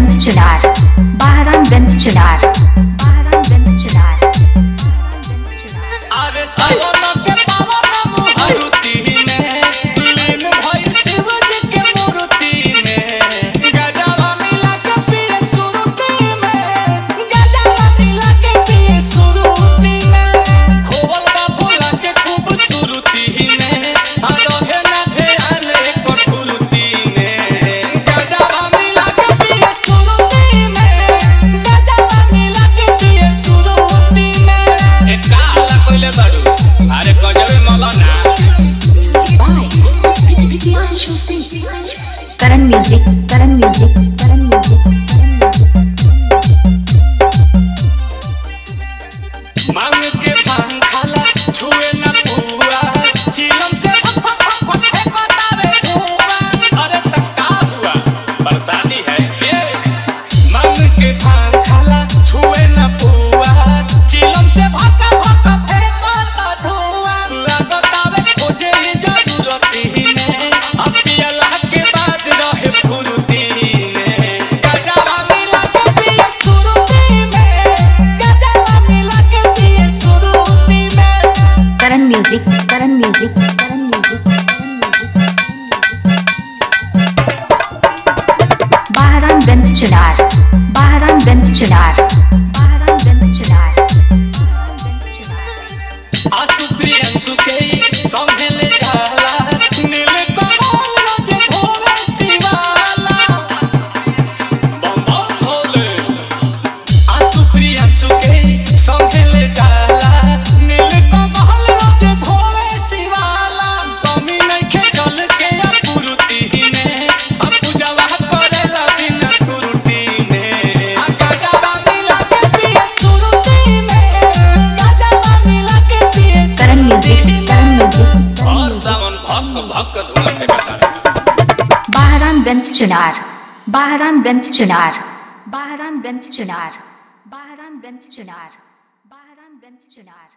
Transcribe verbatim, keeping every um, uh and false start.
बहरामगंज चुनार बहरामगंज चुनार बहरामगंज चुनार अरे सावन के पावन मुहूर्ति में लीन भइल शिव जी के मूर्ति में गजवा मिला के पिए सुरुती में गजवा मिला के पिए सुरुती में खोवल बाबूला के खूब सुरुती में आरोहे ना ध्यान कठुरुती में गजवा मिला के पिए सुरुती में गजवा मिला के पिए सुरुती में ए काला कोइले बाड़ू अरे गजबे मौलाना Karan music Karan music Karan music मांग के भांग खाला छुए ना पुआ चिलम से फक फक फक फक फेंकता रे धुआं अरे त का हुआ बरसाती है ये मांग के भांग खाला छुए ना पुआ चिलम से फक फक फेंकता धुआं लगता रे खोजे ही जरूरती में अब पियला के बाद रहे फुरुती में गजवा मिला के पिए सुरुती में गजवा मिला के पिए सुरुती में Karan music Karan music Karan music Bahramganj Chunar Bahramganj Chunar Bahramganj Chunar Ashu Priyanshu के संगे ले जाला नील कमल रोज भोरे शिवाला बम बम भोले आसु प्रियंसु के संगे ले जाला नील कमल रोज भोरे शिवाला कमी नइखे जल के अपुरुति में अब पूजवा करेला बिना कुरुति में आ गजवा मिला के पिए सुरुति में गजवा मिला के पिए करण म्यूजिक करण म्यूजिक और सावन भक भक धुआं फेंकता है बहरामगंज चुनार बहरामगंज चुनार बहरामगंज चुनार बहरामगंज चुनार बहरामगंज चुनार